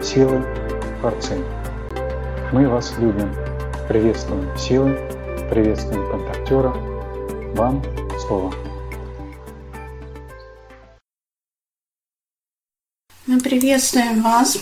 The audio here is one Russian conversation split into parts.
силы Творцы. Мы вас любим. Приветствуем силы, приветствуем контактера. Вам слово. Мы приветствуем вас.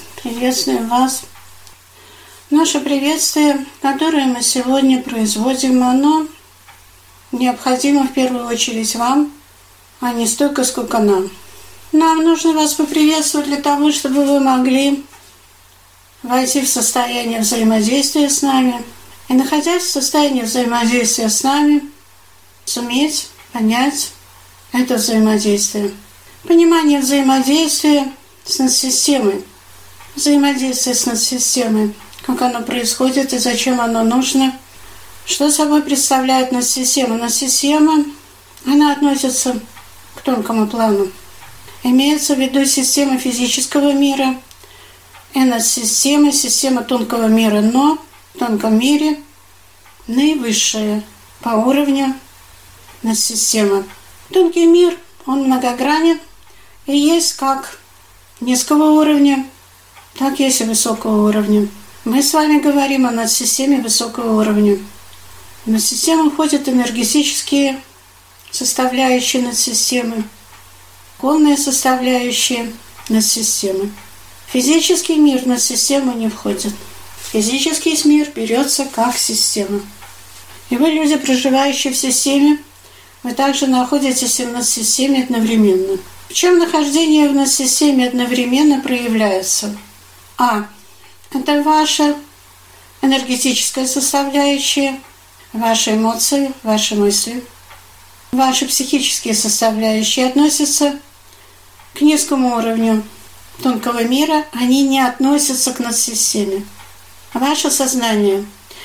Наше приветствие, которое мы сегодня производим, оно необходимо в первую очередь вам, а не столько, сколько нам. Нам нужно вас поприветствовать для того, чтобы вы могли войти в состояние взаимодействия с нами и, находясь в состоянии взаимодействия с нами, суметь понять это взаимодействие. Понимание взаимодействия с надсистемой. Взаимодействие с надсистемой. Как оно происходит и зачем оно нужно. Что собой представляет надсистема? Надсистема, она относится к тонкому плану. Имеется в виду система физического мира и надсистема, система тонкого мира, но в тонком мире наивысшая по уровню надсистема. Тонкий мир, он многогранен и есть как низкого уровня, так есть и высокого уровня. Мы с вами говорим о надсистеме высокого уровня. В надсистему входят энергетические составляющие надсистемы, конные составляющие надсистемы. Физический мир в надсистему не входит. Физический мир берется как система. И вы, люди, проживающие в системе, вы также находитесь и в надсистеме одновременно. В чем нахождение в надсистеме одновременно проявляется? Это ваша энергетическая составляющая, ваши эмоции, ваши мысли. Ваши психические составляющие относятся к низкому уровню тонкого мира, они не относятся к надсистеме. Ваше сознание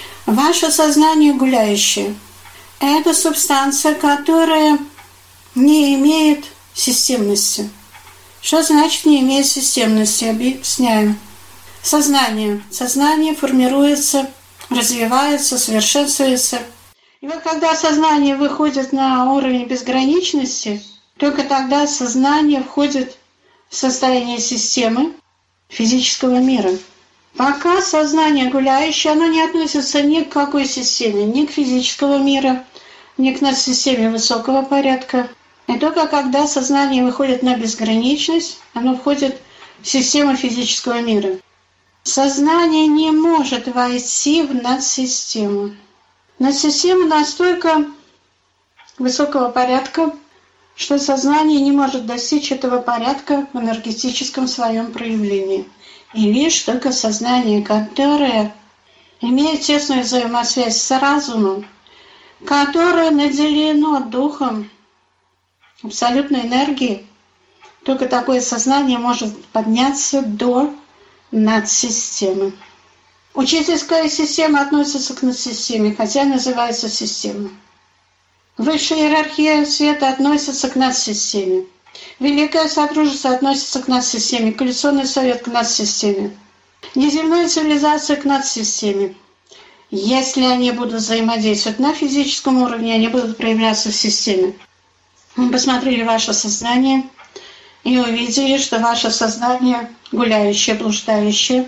гуляющее. Это субстанция, которая не имеет системности. Что значит не имеет системности? Объясняем. Сознание формируется, развивается, совершенствуется. И вот когда сознание выходит на уровень безграничности, только тогда сознание входит в состояние системы физического мира. Пока сознание гуляющее, оно не относится ни к какой системе, ни к физического мира, ни к надсистеме высокого порядка. И только когда сознание выходит на безграничность, оно входит в систему физического мира. Сознание не может войти в надсистему. Надсистема настолько высокого порядка, что сознание не может достичь этого порядка в энергетическом своем проявлении. И лишь только сознание, которое имеет тесную взаимосвязь с разумом, которое наделено духом абсолютной энергии, только такое сознание может подняться до надсистемы. Учительская система относится к надсистеме, хотя называется системой. Высшая иерархия света относится к надсистеме. Великое Содружество относится к надсистеме. Коалиционный совет к надсистеме. Неземная цивилизация к надсистеме. Если они будут взаимодействовать на физическом уровне, они будут проявляться в системе. Мы посмотрели ваше сознание и увидели, что ваше сознание гуляющее, блуждающее,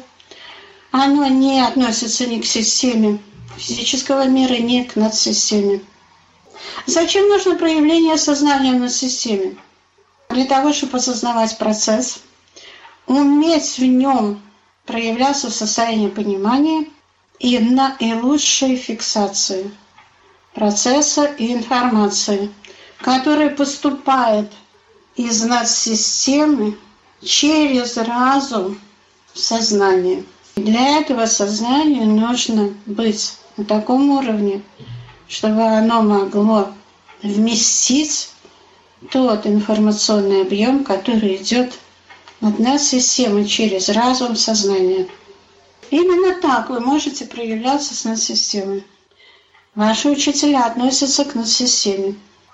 оно не относится ни к системе физического мира, ни к надсистеме. Зачем нужно проявление сознания в надсистеме? Для того, чтобы осознавать процесс, уметь в нем проявляться в состоянии понимания и наилучшей фиксации процесса и информации, которая поступает из надсистемы через разум в сознание. Для этого сознанию нужно быть на таком уровне, чтобы оно могло вместить тот информационный объем, который идет от надсистемы через разум сознания. Именно так вы можете проявляться с надсистемой. Ваши учителя относятся к надсистеме.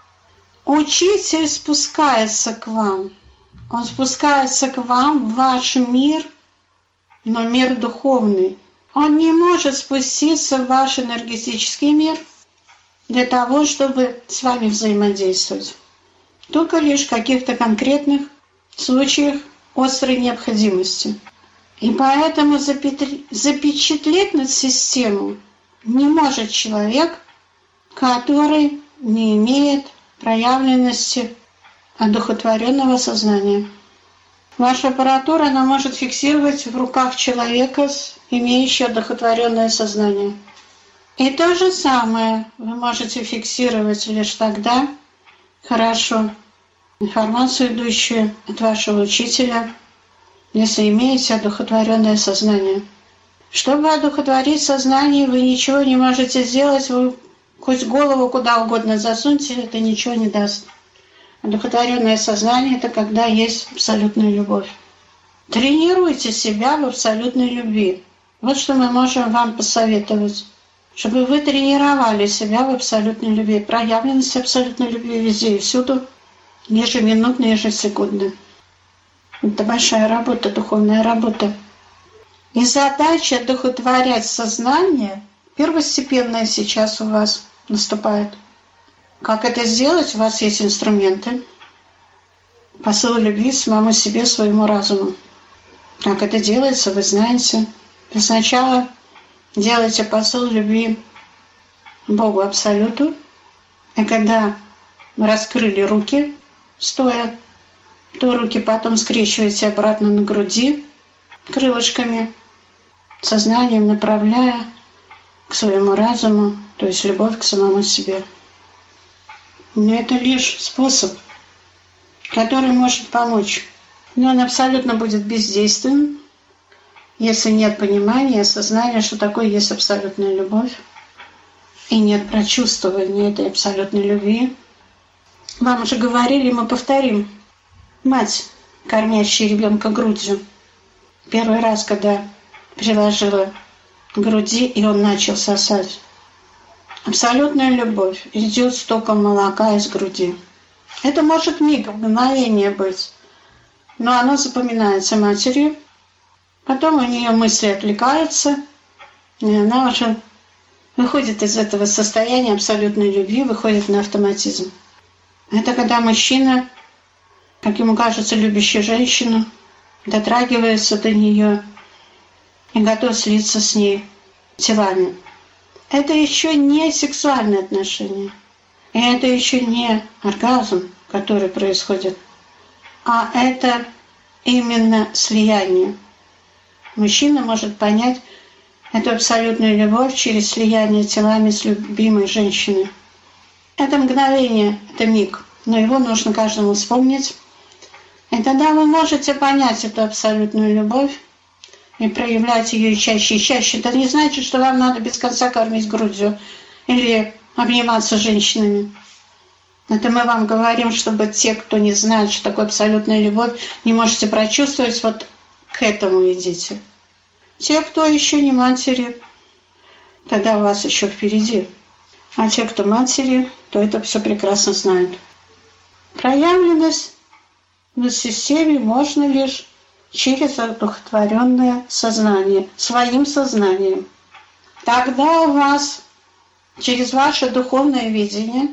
Учитель спускается к вам. Он спускается к вам в ваш мир, но мир духовный. Он не может спуститься в ваш энергетический мир для того, чтобы с вами взаимодействовать. Только лишь в каких-то конкретных случаях острой необходимости. И поэтому запечатлеть над систему не может человек, который не имеет проявленности одухотворенного сознания. Ваша аппаратура, она может фиксировать в руках человека, имеющего одухотворенное сознание. И то же самое вы можете фиксировать лишь тогда, хорошо, информацию, идущую от вашего учителя, если имеете одухотворенное сознание. Чтобы одухотворить сознание, вы ничего не можете сделать, вы хоть голову куда угодно засуньте, это ничего не даст. Одухотворенное сознание – это когда есть абсолютная любовь. Тренируйте себя в абсолютной любви. Вот что мы можем вам посоветовать. Чтобы вы тренировали себя в абсолютной любви. Проявленность абсолютной любви везде и всюду, ежеминутно, ежесекундно. Это большая работа, духовная работа. И задача одухотворять сознание первостепенная сейчас у вас наступает. Как это сделать? У вас есть инструменты. Посыл любви самому себе, своему разуму. Как это делается, вы знаете. Вы сначала делайте посыл любви Богу Абсолюту. И когда вы раскрыли руки, стоя, то руки потом скрещиваете обратно на груди крылышками, сознанием направляя к своему разуму, то есть любовь к самому себе. Но это лишь способ, который может помочь. Но он абсолютно будет бездейственным, если нет понимания, осознания, что такое есть абсолютная любовь, и нет прочувствования этой абсолютной любви. Вам уже говорили, мы повторим. Мать, кормящая ребенка грудью, первый раз, когда приложила к груди, и он начал сосать. Абсолютная любовь идет с током молока из груди. Это может миг, мгновение быть, но оно запоминается матерью. Потом у нее мысли отвлекаются, и она уже выходит из этого состояния абсолютной любви, выходит на автоматизм. Это когда мужчина, как ему кажется, любящий женщину, дотрагивается до нее и готов слиться с ней телами. Это еще не сексуальные отношения. И это еще не оргазм, который происходит, а это именно слияние. Мужчина может понять эту абсолютную любовь через слияние телами с любимой женщиной. Это мгновение, это миг, но его нужно каждому вспомнить. И тогда вы можете понять эту абсолютную любовь и проявлять ее чаще и чаще. Это не значит, что вам надо без конца кормить грудью или обниматься с женщинами. Это мы вам говорим, чтобы те, кто не знает, что такое абсолютная любовь, не можете прочувствовать, вот к этому идите. Те, кто еще не матери, тогда у вас еще впереди. А те, кто матери, то это все прекрасно знают. Проявленность в системе можно лишь через одухотворенное сознание, своим сознанием. Тогда у вас через ваше духовное видение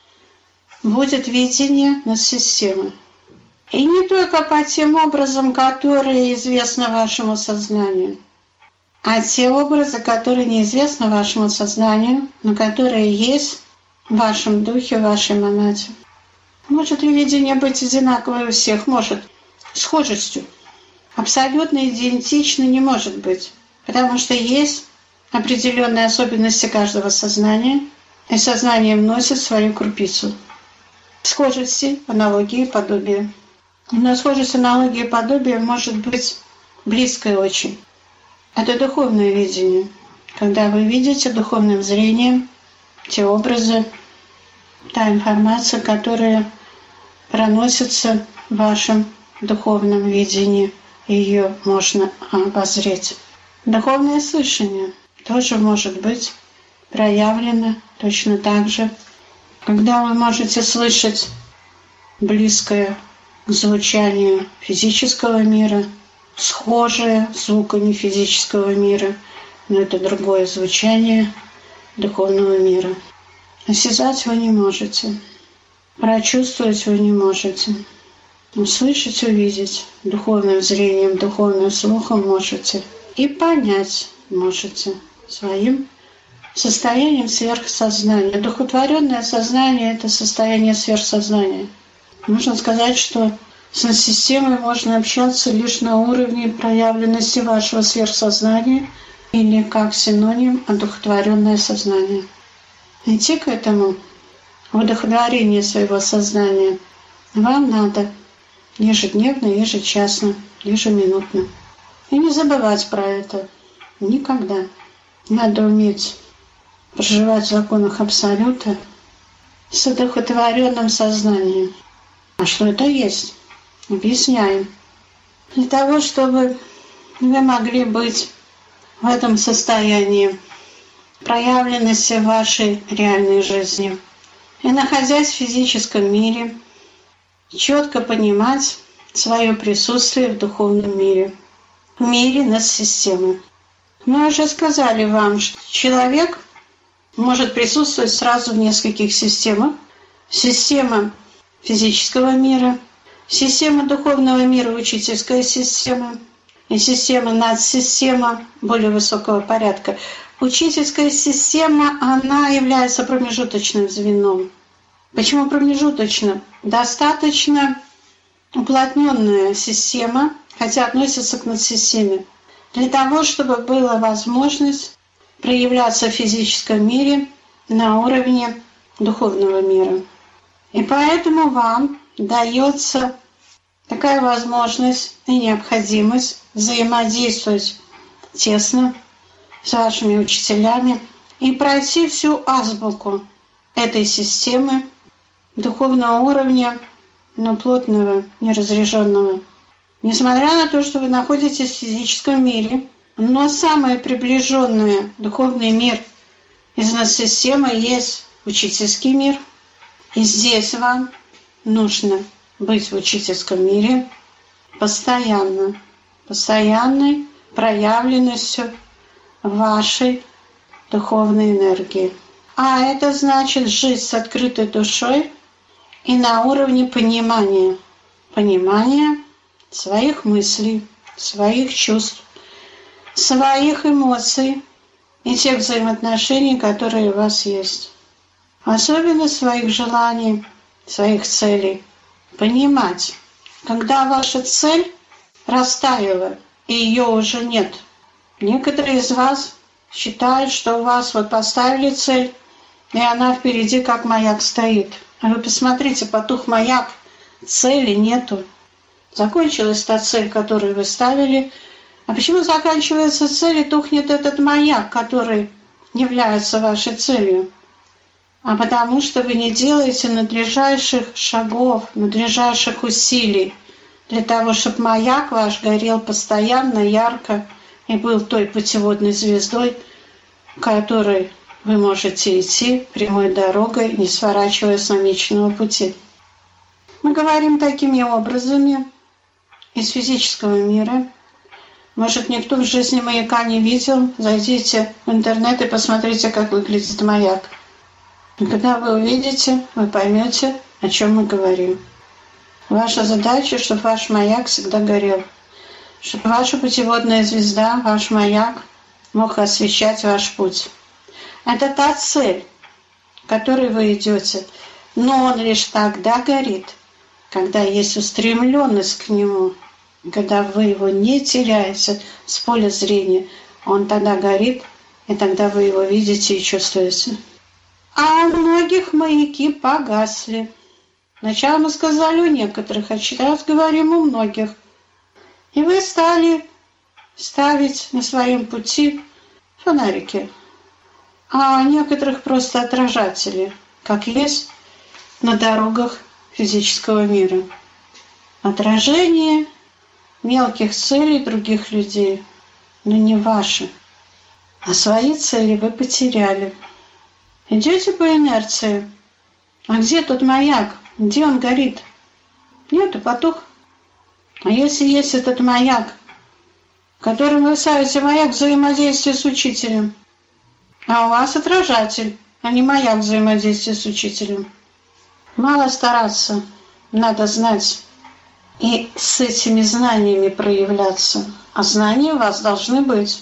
будет видение над системой. И не только по тем образам, которые известны вашему сознанию, а те образы, которые неизвестны вашему сознанию, но которые есть в вашем духе, в вашей монате. Может ли видение быть одинаковое у всех? Может. Схожестью. Абсолютно идентично не может быть, потому что есть определенные особенности каждого сознания, и сознание вносит свою крупицу. Схожести, аналогии, подобие. Но схожесть, аналогии и подобие может быть близкой очень. Это духовное видение, когда вы видите духовным зрением те образы, та информация, которая проносится в вашем духовном видении, ее можно обозреть. Духовное слышание тоже может быть проявлено точно так же, когда вы можете слышать близкое к звучанию физического мира, схожее с звуками физического мира, но это другое звучание духовного мира. Осязать вы не можете, прочувствовать вы не можете. услышать, увидеть духовным зрением, духовным слухом можете. И понять можете своим состоянием сверхсознания. Духотворенное сознание – это состояние сверхсознания. Можно сказать, что с системой можно общаться лишь на уровне проявленности вашего сверхсознания или как синоним одухотворенное сознание. Идти к этому удохотворению своего сознания вам надо ежедневно, ежечасно, ежеминутно. И не забывать про это никогда. Надо уметь проживать в законах Абсолюта с одухотворенным сознанием. А что это есть? Объясняем. Для того, чтобы вы могли быть в этом состоянии проявленности вашей реальной жизни и, находясь в физическом мире, четко понимать свое присутствие в духовном мире, в мире над системой. Мы уже сказали вам, что человек может присутствовать сразу в нескольких системах. Система физического мира, система духовного мира, учительская система и система надсистема более высокого порядка. Учительская система, она является промежуточным звеном. Почему промежуточным? Достаточно уплотненная система, хотя относится к надсистеме, для того, чтобы была возможность проявляться в физическом мире на уровне духовного мира. И поэтому вам дается такая возможность и необходимость взаимодействовать тесно с вашими учителями и пройти всю азбуку этой системы духовного уровня, но плотного, неразряженного. Несмотря на то, что вы находитесь в физическом мире, но самый приближенный духовный мир из надсистемы есть учительский мир. И здесь вам нужно быть в учительском мире постоянно, постоянной проявленностью вашей духовной энергии. А это значит жить с открытой душой и на уровне понимания. Понимания своих мыслей, своих чувств, своих эмоций и тех взаимоотношений, которые у вас есть. Особенно своих желаний, своих целей. Понимать, когда ваша цель растаяла, и ее уже нет. Некоторые из вас считают, что у вас вот поставили цель, и она впереди как маяк стоит. А вы посмотрите, потух маяк, цели нету. Закончилась та цель, которую вы ставили. А почему заканчивается цель и тухнет этот маяк, который является вашей целью? А потому что вы не делаете надлежащих шагов, надлежащих усилий для того, чтобы маяк ваш горел постоянно, ярко и был той путеводной звездой, которой вы можете идти прямой дорогой, не сворачивая с намеченного пути. Мы говорим такими образами из физического мира. Может, никто в жизни маяка не видел? Зайдите в интернет и посмотрите, как выглядит маяк. И когда вы увидите, вы поймете, о чем мы говорим. Ваша задача, чтобы ваш маяк всегда горел, чтобы ваша путеводная звезда, ваш маяк мог освещать ваш путь. Это та цель, к которой вы идете, но он лишь тогда горит, когда есть устремленность к нему, когда вы его не теряете с поля зрения, он тогда горит, и тогда вы его видите и чувствуете. А у многих маяки погасли. Сначала мы сказали у некоторых, а сейчас говорим у многих. И вы стали ставить на своем пути фонарики, а у некоторых просто отражатели, как есть на дорогах физического мира. Отражение мелких целей других людей, но не ваши. А свои цели вы потеряли. Идете по инерции. А где тот маяк? Где он горит? Нету, потух. А если есть этот маяк, которым вы ставите маяк взаимодействия с учителем, а у вас отражатель, а не маяк взаимодействия с учителем. Мало стараться, надо знать, и с этими знаниями проявляться. А знания у вас должны быть.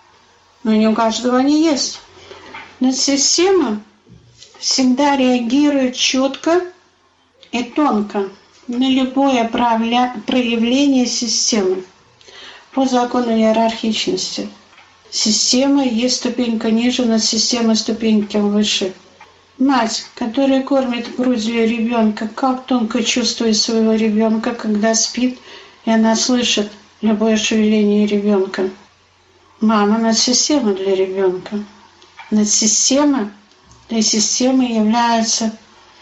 Но не у каждого они есть. Но система всегда реагирует четко и тонко на любое проявление системы по закону иерархичности. Система есть ступенька ниже, над системой ступеньки выше. Мать, которая кормит грудью ребенка, как тонко чувствует своего ребенка, когда спит, и она слышит любое шевеление ребенка. Мама над системой для ребенка. Над системой для системы является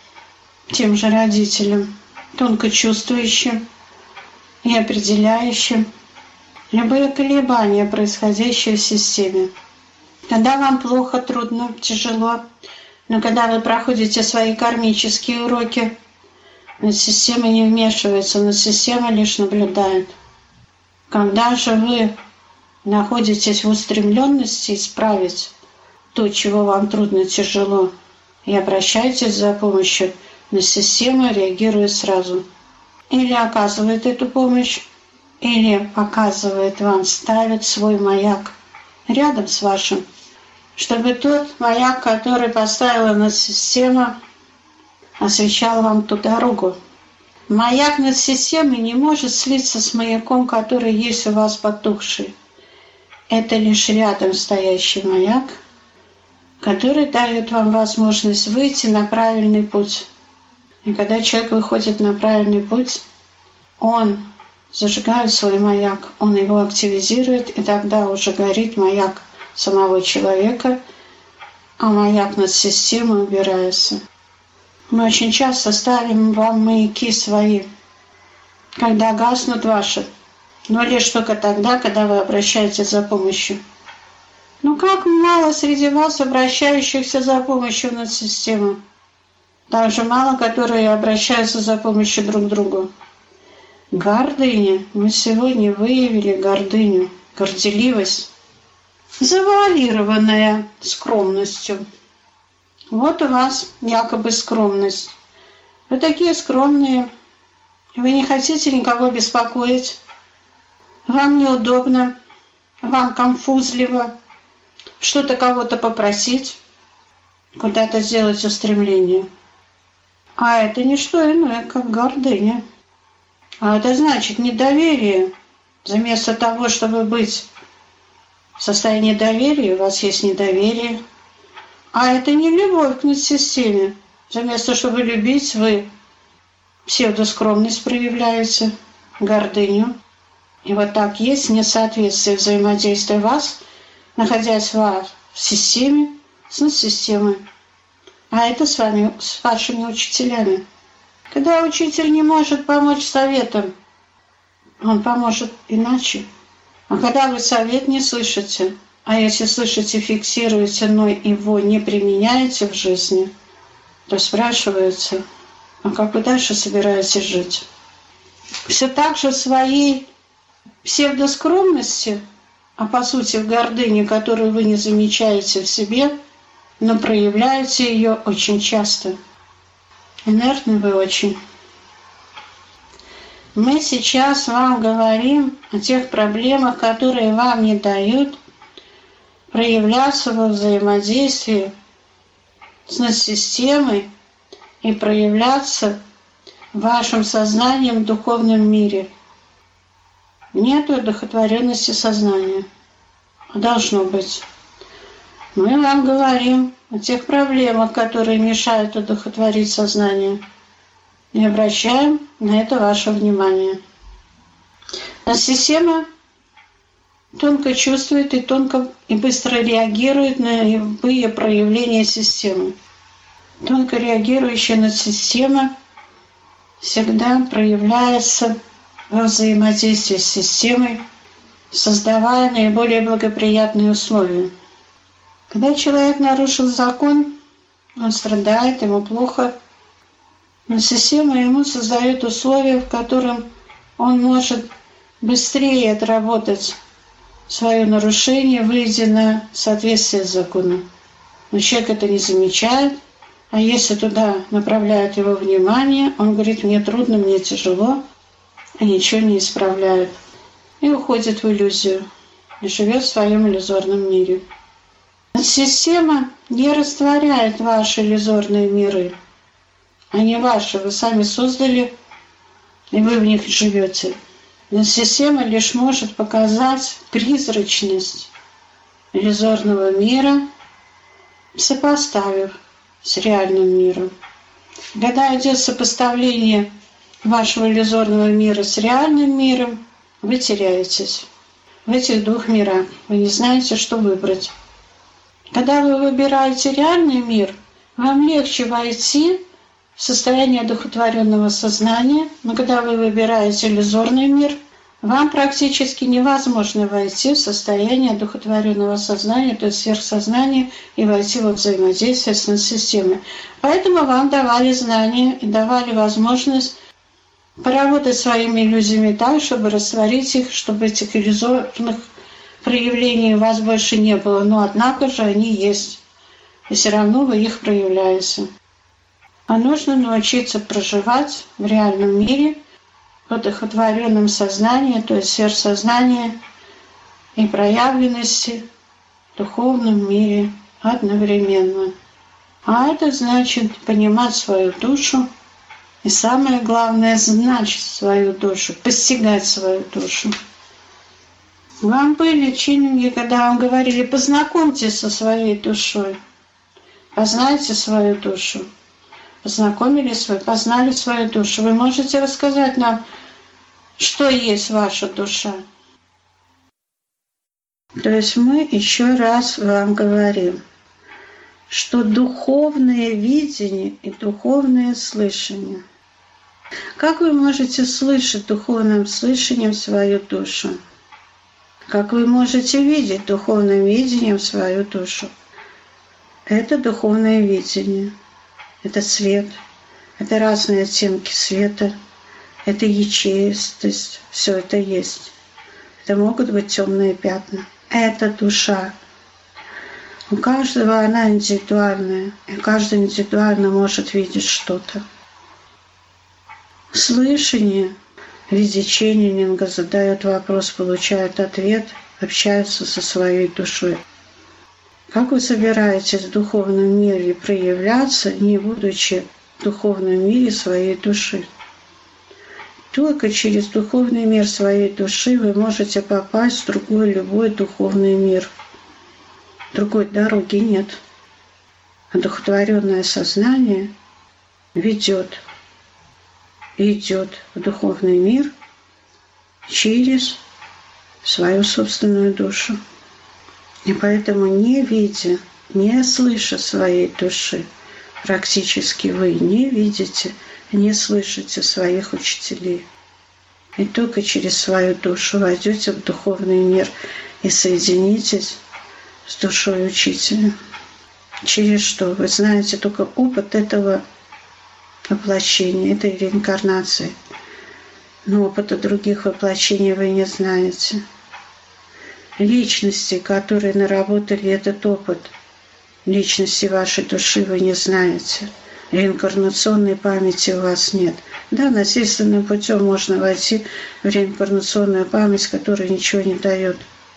тем же родителем, тонко чувствующим и определяющим любые колебания, происходящие в системе. Когда вам плохо, трудно, тяжело, но когда вы проходите свои кармические уроки, над системой не вмешивается, над системой лишь наблюдает. Когда же вы находитесь в устремленности исправить то, чего вам трудно, тяжело, и обращаетесь за помощью, на систему реагирует сразу. Или оказывает эту помощь, или показывает вам, ставит свой маяк рядом с вашим, чтобы тот маяк, который поставила над системой, освещал вам ту дорогу. Маяк над системой не может слиться с маяком, который есть у вас потухший. Это лишь рядом стоящий маяк, который дает вам возможность выйти на правильный путь. И когда человек выходит на правильный путь, он зажигает свой маяк, он его активизирует, и тогда уже горит маяк самого человека, а маяк над системой убирается. Мы очень часто ставим вам маяки свои, когда гаснут ваши, но лишь только тогда, когда вы обращаетесь за помощью. Ну как мало среди вас обращающихся за помощью над системой? Так же мало, которые обращаются за помощью друг к другу. Гордыня. Мы сегодня выявили гордыню, горделивость, завуалированная скромностью. Вот у вас якобы скромность. Вы такие скромные, вы не хотите никого беспокоить, вам неудобно, вам конфузливо что-то кого-то попросить, куда-то сделать устремление. А это не что иное, как гордыня. А это значит недоверие. Вместо того, чтобы быть в состоянии доверия, у вас есть недоверие. А это не любовь к надсистеме. Вместо того, чтобы любить, вы псевдоскромность проявляете, гордыню. И вот так есть несоответствие взаимодействия вас, находясь в системе, с надсистемой. А это с вами, с вашими учителями. Когда учитель не может помочь советом, он поможет иначе. А когда вы совет не слышите, а если слышите, фиксируете, но его не применяете в жизни, то спрашивается, а как вы дальше собираетесь жить? Все так же в своей псевдоскромности, а по сути в гордыне, которую вы не замечаете в себе, но проявляете ее очень часто. Инертны вы очень. Мы сейчас вам говорим о тех проблемах, которые вам не дают проявляться во взаимодействии с надсистемой и проявляться вашим сознанием в духовном мире. Нет одухотворенности сознания. А должно быть. Мы вам говорим о тех проблемах, которые мешают одухотворить сознание. И обращаем на это ваше внимание. Надсистема тонко чувствует и тонко и быстро реагирует на любые проявления системы. Тонко реагирующая надсистема всегда проявляется во взаимодействии с системой, создавая наиболее благоприятные условия. Когда человек нарушил закон, он страдает, ему плохо, но система ему создает условия, в которых он может быстрее отработать свое нарушение, выйдя на соответствие с законом. Но человек это не замечает, а если туда направляют его внимание, он говорит, мне трудно, мне тяжело, и ничего не исправляет, и уходит в иллюзию, и живет в своем иллюзорном мире. Система не растворяет ваши иллюзорные миры. Они ваши, вы сами создали, и вы в них живете. Но система лишь может показать призрачность иллюзорного мира, сопоставив с реальным миром. Когда идет сопоставление вашего иллюзорного мира с реальным миром, вы теряетесь в этих двух мирах. Вы не знаете, что выбрать. Когда вы выбираете реальный мир, вам легче войти в состояние одухотворенного сознания, но когда вы выбираете иллюзорный мир, вам практически невозможно войти в состояние одухотворенного сознания, то есть сверхсознания, и войти во взаимодействие с системой. Поэтому вам давали знания и давали возможность поработать своими иллюзиями так, чтобы растворить их, чтобы этих иллюзорных проявлений у вас больше не было. Но однако же они есть, и все равно вы их проявляете. А нужно научиться проживать в реальном мире, в одухотворенном сознании, то есть сверхсознании и проявленности в духовном мире одновременно. А это значит понимать свою душу, и самое главное, знать свою душу, постигать свою душу. Вам были тренинги, когда вам говорили: познакомьтесь со своей душой, познайте свою душу. Познакомились вы, познали свою душу. Вы можете рассказать нам, что есть ваша душа? То есть мы еще раз вам говорим, что духовное видение и духовное слышание. Как вы можете слышать духовным слышанием свою душу? Как вы можете видеть духовным видением свою душу? Это духовное видение. Это свет, это разные оттенки света, это ячеистость, все это есть. Это могут быть темные пятна. Это душа. У каждого она индивидуальная, и каждый индивидуально может видеть что-то. Слышание в виде ченнинга задает вопрос, получает ответ, общается со своей душой. Как вы собираетесь в духовном мире проявляться, не будучи в духовном мире своей души? Только через духовный мир своей души вы можете попасть в другой, любой духовный мир. Другой дороги нет. Одухотворенное сознание ведет и идет в духовный мир через свою собственную душу. И поэтому, не видя, не слыша своей души, практически вы не видите, не слышите своих учителей. И только через свою душу войдете в духовный мир и соединитесь с душой учителя. Через что? Вы знаете только опыт этого воплощения, этой реинкарнации. Но опыта других воплощений вы не знаете. Личности, которые наработали этот опыт, личности вашей души вы не знаете. Реинкарнационной памяти у вас нет. Да, насильственным путем можно войти в реинкарнационную память, которая ничего не дает.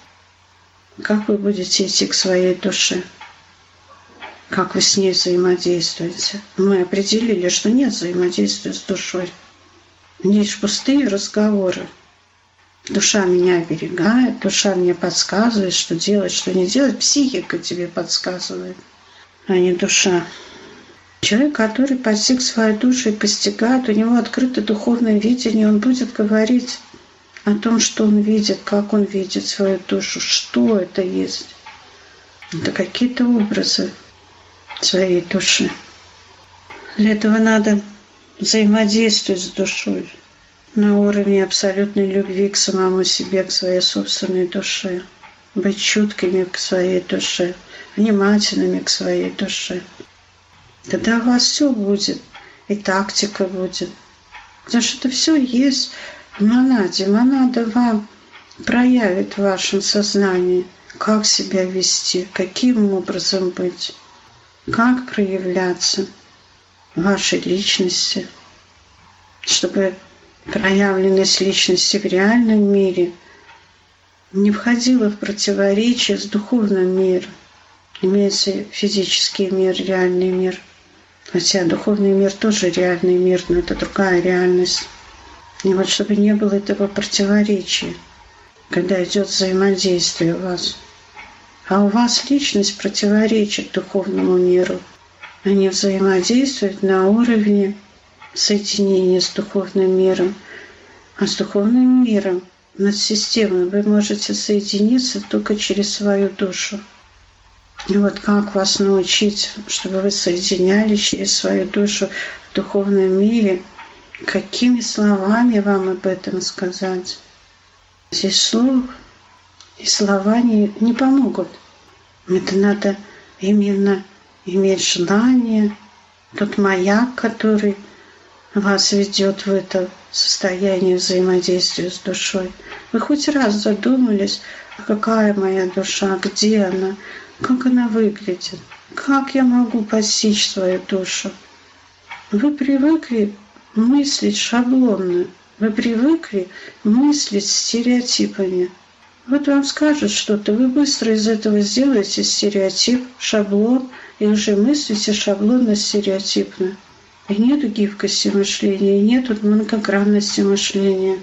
Как вы будете идти к своей душе? Как вы с ней взаимодействуете? Мы определили, что нет взаимодействия с душой. Лишь пустые разговоры. Душа меня оберегает, душа мне подсказывает, что делать, что не делать. Психика тебе подсказывает, а не душа. Человек, который постиг свою душу и постигает, у него открыто духовное видение, он будет говорить о том, что он видит, как он видит свою душу, что это есть. Это какие-то образы своей души. Для этого надо взаимодействовать с душой на уровне абсолютной любви к самому себе, к своей собственной душе. Быть чуткими к своей душе, внимательными к своей душе. Тогда у вас все будет, и тактика будет. Потому что это все есть в монаде. Монада вам проявит в вашем сознании, как себя вести, каким образом быть, как проявляться в вашей личности, чтобы проявленность личности в реальном мире не входила в противоречие с духовным миром. Имеется физический мир, реальный мир. Хотя духовный мир тоже реальный мир, но это другая реальность. И вот чтобы не было этого противоречия, когда идет взаимодействие у вас. А у вас личность противоречит духовному миру. Они взаимодействуют на уровне соединения с духовным миром. А с духовным миром, над системой, вы можете соединиться только через свою душу. И вот как вас научить, чтобы вы соединялись через свою душу в духовном мире, какими словами вам об этом сказать? Здесь слов и слова не помогут. Это надо именно иметь желание, тот маяк, который вас ведет в это состояние взаимодействия с душой. Вы хоть раз задумались, какая моя душа, где она, как она выглядит, как я могу постичь свою душу? Вы привыкли мыслить шаблонно, вы привыкли мыслить стереотипами. Вот вам скажут что-то, вы быстро из этого сделаете стереотип, шаблон, и уже мыслите шаблонно-стереотипно. И нету гибкости мышления, и нету многогранности мышления.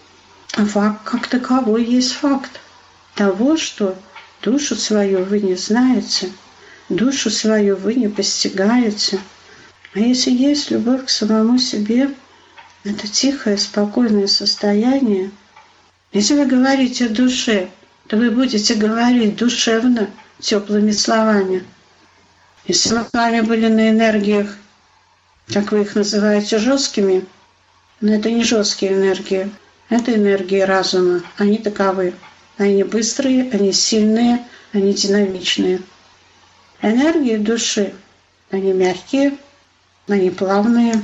А факт как таковой есть факт того, что душу свою вы не знаете, душу свою вы не постигаете. А если есть любовь к самому себе, это тихое, спокойное состояние. Если вы говорите о душе, то вы будете говорить душевно, теплыми словами. Если вы с вами были на энергиях, как вы их называете, жесткими, но это не жесткие энергии, это энергии разума, они таковы. Они быстрые, они сильные, они динамичные. Энергии души, они мягкие, они плавные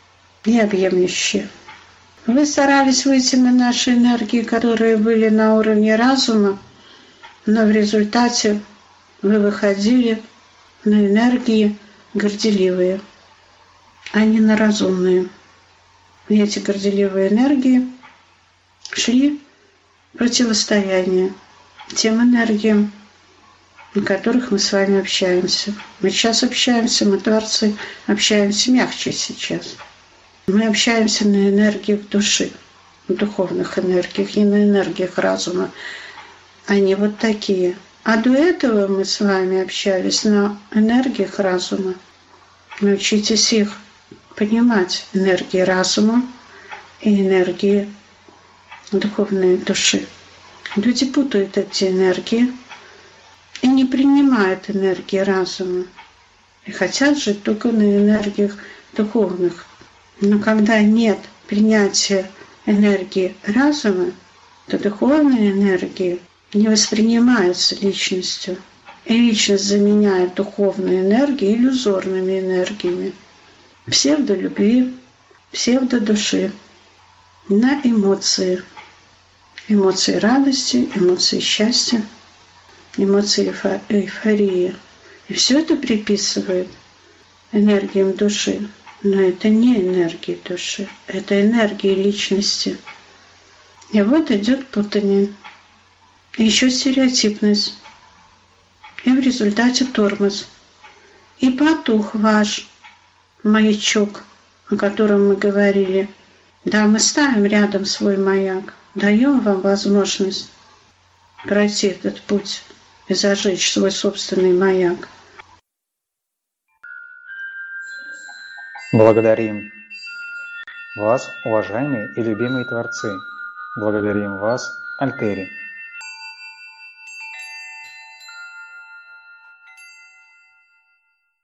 и объемлющие. Вы старались выйти на наши энергии, которые были на уровне разума, но в результате вы выходили на энергии горделивые, а не на разумные. И эти горделивые энергии шли в противостояние тем энергиям, на которых мы с вами общаемся. Мы сейчас общаемся, мы, творцы, общаемся мягче сейчас. Мы общаемся на энергиях души, на духовных энергиях, не на энергиях разума. Они вот такие. А до этого мы с вами общались на энергиях разума. Научитесь их понимать, энергии разума и энергии духовной души. Люди путают эти энергии и не принимают энергии разума. И хотят жить только на энергиях духовных. Но когда нет принятия энергии разума, то духовные энергии не воспринимаются личностью. И личность заменяет духовные энергии иллюзорными энергиями. Псевдолюбви, псевдодуши, на эмоции. Эмоции радости, эмоции счастья, эмоции эйфории. И все это приписывают энергиям души. Но это не энергии души, это энергии личности. И вот идет путание. И еще стереотипность. И в результате тормоз. И потух ваш маячок, о котором мы говорили. Да, мы ставим рядом свой маяк, даем вам возможность пройти этот путь и зажечь свой собственный маяк. Благодарим вас, уважаемые и любимые творцы. Благодарим вас, Альтери.